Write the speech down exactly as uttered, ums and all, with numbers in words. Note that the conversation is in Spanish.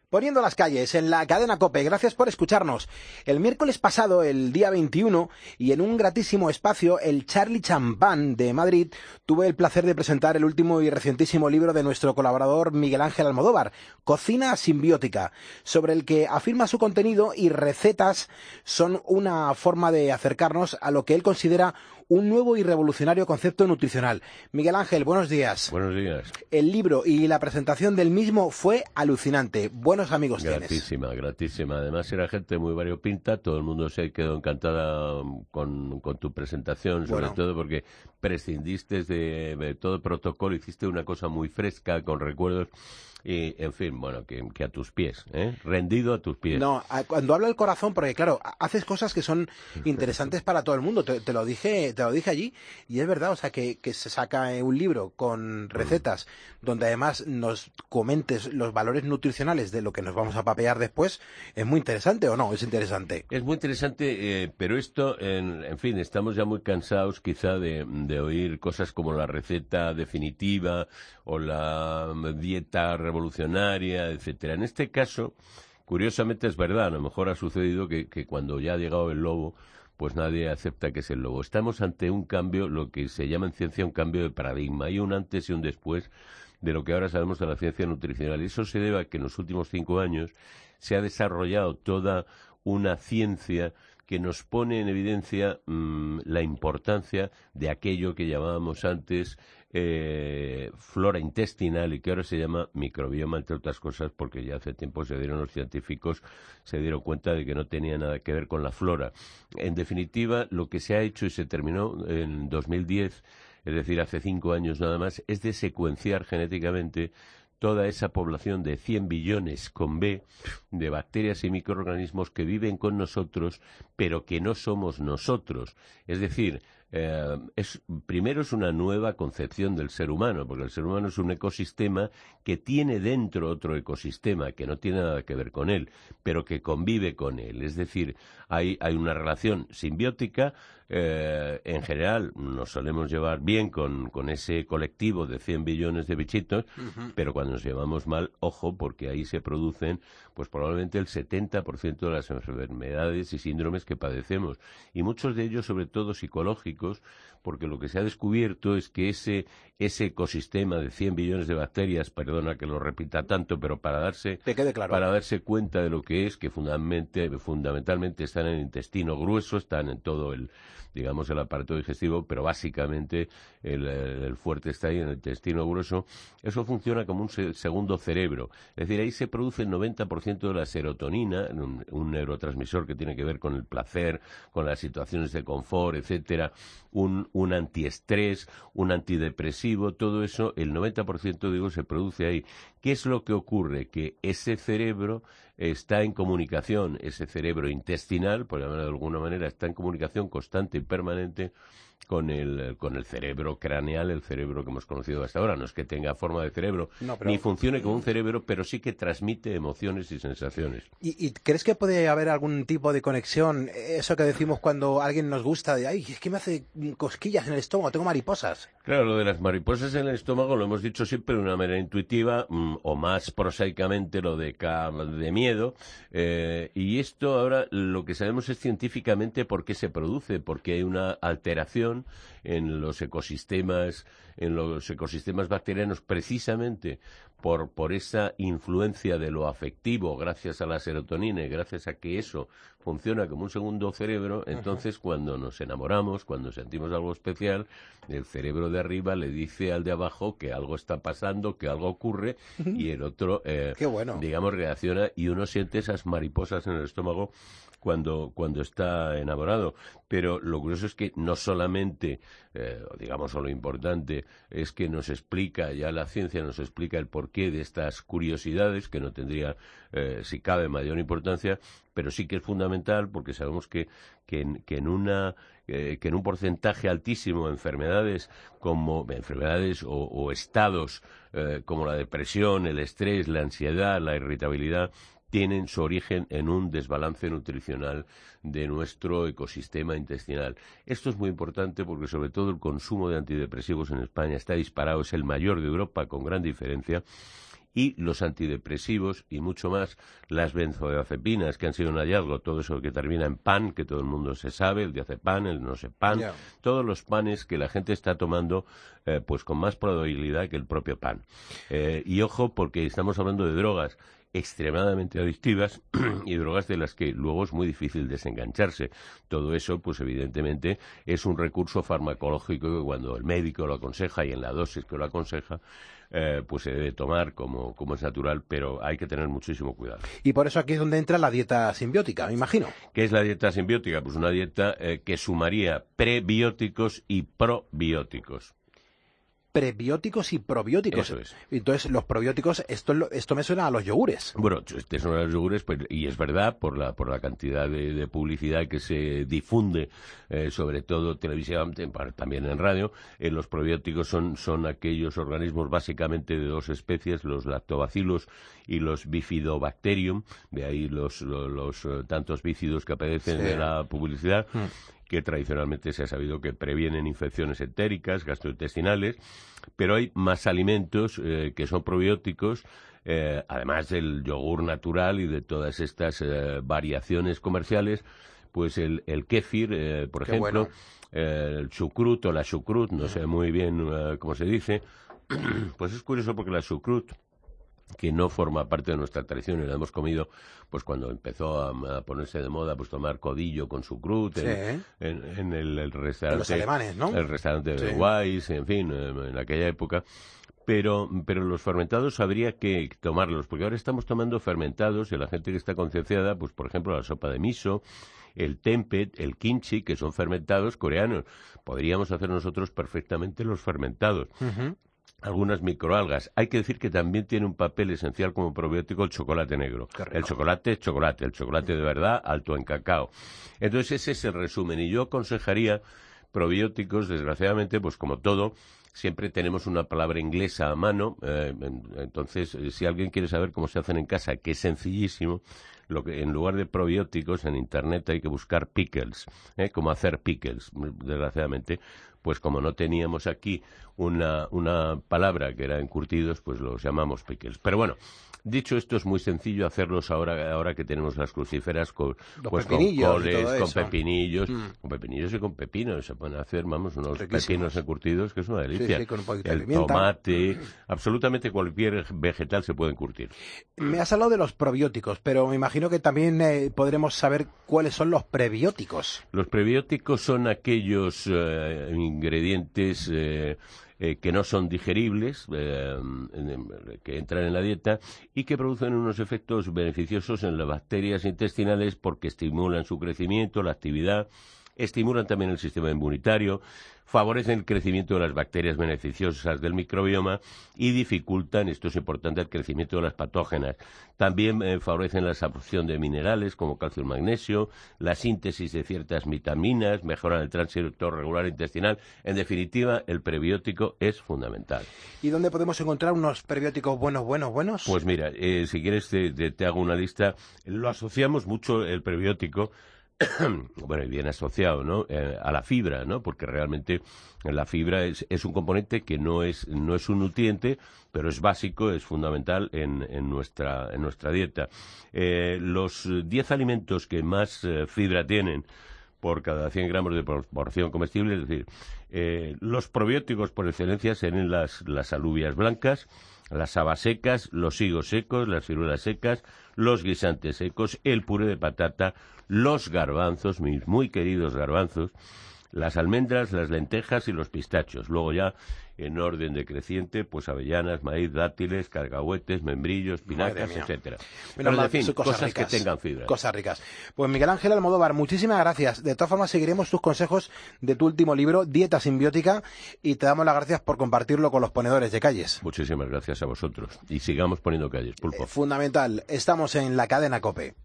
Poniendo las calles en la cadena COPE. Gracias por escucharnos. El miércoles pasado, el día veintiuno, y en un gratísimo espacio, el Charlie Champán de Madrid, tuve el placer de presentar el último y recientísimo libro de nuestro colaborador Miguel Ángel Almodóvar, Cocina Simbiótica, sobre el que afirma su contenido y recetas son una forma de acercarnos a lo que él considera un nuevo y revolucionario concepto nutricional. Miguel Ángel, buenos días. Buenos días. El libro y la presentación del mismo fue alucinante. Buenos amigos tienes. Gratísima, gratísima. Además era gente muy variopinta, todo el mundo se quedó encantada con, con tu presentación, sobre Bueno. todo porque prescindiste de, de todo el protocolo, hiciste una cosa muy fresca, con recuerdos. Y, en fin, bueno, que, que a tus pies, ¿eh? Rendido a tus pies. No, a- cuando habla el corazón, porque claro, ha- haces cosas que son interesantes para todo el mundo, te, te lo dije te lo dije allí, y es verdad, o sea, que, que se saca eh, un libro con recetas, donde además nos comentes los valores nutricionales de lo que nos vamos a papear después, ¿es muy interesante o no? Es interesante. Es muy interesante, eh, pero esto, en, en fin, estamos ya muy cansados quizá de, de oír cosas como la receta definitiva o la mm, dieta revolucionaria, etcétera. En este caso, curiosamente es verdad, a lo mejor ha sucedido que, que cuando ya ha llegado el lobo, pues nadie acepta que es el lobo. Estamos ante un cambio, lo que se llama en ciencia un cambio de paradigma. Hay un antes y un después de lo que ahora sabemos de la ciencia nutricional. Y eso se debe a que en los últimos cinco años se ha desarrollado toda una ciencia que nos pone en evidencia mmm, la importancia de aquello que llamábamos antes eh, flora intestinal y que ahora se llama microbioma, entre otras cosas, porque ya hace tiempo se dieron los científicos, se dieron cuenta de que no tenía nada que ver con la flora. En definitiva, lo que se ha hecho y se terminó en dos mil diez, es decir, hace cinco años nada más, es de secuenciar genéticamente toda esa población de cien billones con B de bacterias y microorganismos que viven con nosotros, pero que no somos nosotros. Es decir, eh, es, primero es una nueva concepción del ser humano, porque el ser humano es un ecosistema que tiene dentro otro ecosistema, que no tiene nada que ver con él, pero que convive con él. Es decir, hay, hay una relación simbiótica. Eh, en general nos solemos llevar bien con, con ese colectivo de cien billones de bichitos, uh-huh. Pero cuando nos llevamos mal, ojo, porque ahí se producen pues probablemente el setenta por ciento de las enfermedades y síndromes que padecemos, y muchos de ellos sobre todo psicológicos, porque lo que se ha descubierto es que ese, ese ecosistema de cien billones de bacterias, perdona que lo repita tanto, pero para darse, Te quede claro. para darse cuenta de lo que es, que fundamentalmente, fundamentalmente están en el intestino grueso, están en todo el, digamos, el aparato digestivo, pero básicamente el, el fuerte está ahí en el intestino grueso. Eso funciona como un se, segundo cerebro. Es decir, ahí se produce el noventa por ciento de la serotonina, un, un neurotransmisor que tiene que ver con el placer, con las situaciones de confort, etcétera, un, un antiestrés, un antidepresivo, todo eso, el noventa por ciento, digo, se produce ahí. ¿Qué es lo que ocurre? Que ese cerebro está en comunicación, ese cerebro intestinal, por llamarlo de alguna manera, está en comunicación constante y permanente con el, con el cerebro craneal, el cerebro que hemos conocido hasta ahora. No es que tenga forma de cerebro, no, pero... ni funcione como un cerebro, pero sí que transmite emociones y sensaciones. ¿Y, ¿Y crees que puede haber algún tipo de conexión? Eso que decimos cuando alguien nos gusta, de ay, es que me hace cosquillas en el estómago, tengo mariposas. Claro, lo de las mariposas en el estómago lo hemos dicho siempre de una manera intuitiva, mmm, o más prosaicamente lo de, de miedo, eh, y esto ahora lo que sabemos es científicamente por qué se produce, porque hay una alteración en los ecosistemas, en los ecosistemas bacterianos, precisamente por, por esa influencia de lo afectivo, gracias a la serotonina y gracias a que eso funciona como un segundo cerebro. Entonces, uh-huh. Cuando nos enamoramos, cuando sentimos algo especial, el cerebro de arriba le dice al de abajo que algo está pasando, que algo ocurre, y el otro, eh, Qué bueno. digamos, reacciona, y uno siente esas mariposas en el estómago cuando, cuando está enamorado. Pero lo curioso es que no solamente, eh, digamos, lo importante es que nos explica, ya la ciencia nos explica el porqué de estas curiosidades, que no tendría, eh, si cabe, mayor importancia, pero sí que es fundamental porque sabemos que, que, en, que en una eh, que en un porcentaje altísimo de enfermedades como enfermedades o, o estados eh, como la depresión, el estrés, la ansiedad, la irritabilidad, tienen su origen en un desbalance nutricional de nuestro ecosistema intestinal. Esto es muy importante porque sobre todo el consumo de antidepresivos en España está disparado, es el mayor de Europa con gran diferencia, y los antidepresivos y mucho más, las benzodiazepinas, que han sido un hallazgo, todo eso que termina en pan, que todo el mundo se sabe, el diazepam, el no sé pan, yeah. todos los panes que la gente está tomando eh, pues con más probabilidad que el propio pan. Eh, y ojo, porque estamos hablando de drogas extremadamente adictivas y drogas de las que luego es muy difícil desengancharse. Todo eso, pues evidentemente, es un recurso farmacológico que cuando el médico lo aconseja y en la dosis que lo aconseja, eh, pues se debe tomar como, como es natural, pero hay que tener muchísimo cuidado. Y por eso aquí es donde entra la dieta simbiótica, me imagino. ¿Qué es la dieta simbiótica? Pues una dieta eh, que sumaría prebióticos y probióticos. Prebióticos y probióticos. Eso es. Entonces, los probióticos, esto, esto me suena a los yogures. Bueno, este son los yogures, pues, y es verdad, por la, por la cantidad de, de publicidad que se difunde, eh, sobre todo televisivamente, también en radio, eh, los probióticos son, son aquellos organismos básicamente de dos especies, los lactobacillus y los bifidobacterium, de ahí los, los, los uh, tantos bífidos que aparecen sí. en la publicidad. Hmm. que tradicionalmente se ha sabido que previenen infecciones entéricas, gastrointestinales, pero hay más alimentos eh, que son probióticos, eh, además del yogur natural y de todas estas eh, variaciones comerciales, pues el, el kéfir, eh, por Qué ejemplo, bueno. eh, el chucrut o la chucrut, no sé muy bien uh, cómo se dice, pues es curioso porque la chucrut, que no forma parte de nuestra tradición y la hemos comido pues cuando empezó a, a ponerse de moda pues tomar codillo con sucrut sí. en, en, en el, el restaurante los alemanes, ¿no? el restaurante sí. de Weiss, en fin, en aquella época. Pero, pero los fermentados habría que tomarlos, porque ahora estamos tomando fermentados y la gente que está concienciada, pues por ejemplo la sopa de miso, el tempeh, el kimchi, que son fermentados coreanos. Podríamos hacer nosotros perfectamente los fermentados. Uh-huh. Algunas microalgas. Hay que decir que también tiene un papel esencial como probiótico el chocolate negro. El chocolate es chocolate, el chocolate de verdad alto en cacao. Entonces ese es el resumen. Y yo aconsejaría probióticos, desgraciadamente, pues como todo, siempre tenemos una palabra inglesa a mano. Eh, entonces, si alguien quiere saber cómo se hacen en casa, que es sencillísimo, lo que en lugar de probióticos en internet hay que buscar pickles, ¿eh? Cómo hacer pickles, desgraciadamente. Pues como no teníamos aquí una, una palabra que era encurtidos, pues los llamamos pickles. Pero bueno, dicho esto, es muy sencillo hacerlos ahora, ahora que tenemos las crucíferas con, pues con coles, con pepinillos, mm. con pepinillos y con pepinos. Se pueden hacer, vamos, unos pepinos encurtidos, que es una delicia. Sí, sí, con un poquito el de pimienta. Tomate, absolutamente cualquier vegetal se puede encurtir. Me has hablado de los probióticos, pero me imagino que también eh, podremos saber cuáles son los prebióticos. Los prebióticos son aquellos eh, ingredientes eh, eh, que no son digeribles, eh, que entran en la dieta y que producen unos efectos beneficiosos en las bacterias intestinales porque estimulan su crecimiento, la actividad, estimulan también el sistema inmunitario, favorecen el crecimiento de las bacterias beneficiosas del microbioma y dificultan, esto es importante, el crecimiento de las patógenas. También eh, favorecen la absorción de minerales como calcio y magnesio, la síntesis de ciertas vitaminas, mejoran el tránsito regular intestinal. En definitiva, el prebiótico es fundamental. ¿Y dónde podemos encontrar unos prebióticos buenos, buenos, buenos? Pues mira, eh, si quieres te, te, te hago una lista. Lo asociamos mucho el prebiótico, bueno, y bien asociado, ¿no? Eh, a la fibra, ¿no? Porque realmente la fibra es, es un componente que no es, no es un nutriente, pero es básico, es fundamental en, en, nuestra, en nuestra dieta. Eh, los diez alimentos que más eh, fibra tienen por cada cien gramos de porción comestible, es decir, eh, los probióticos por excelencia serían las, las alubias blancas, las habas secas, los higos secos, las ciruelas secas, los guisantes secos, el puré de patata, los garbanzos, mis muy queridos garbanzos, las almendras, las lentejas y los pistachos. Luego ya, en orden decreciente, pues avellanas, maíz, dátiles, cacahuetes, membrillos, pinacas, etcétera. Pero, en fin, cosas, cosas ricas, que tengan fibra. Cosas ricas. Pues Miguel Ángel Almodóvar, muchísimas gracias. De todas formas, seguiremos tus consejos de tu último libro, Dieta Simbiótica, y te damos las gracias por compartirlo con los ponedores de calles. Muchísimas gracias a vosotros. Y sigamos poniendo calles, Pulpo. Eh, fundamental. Estamos en la cadena COPE.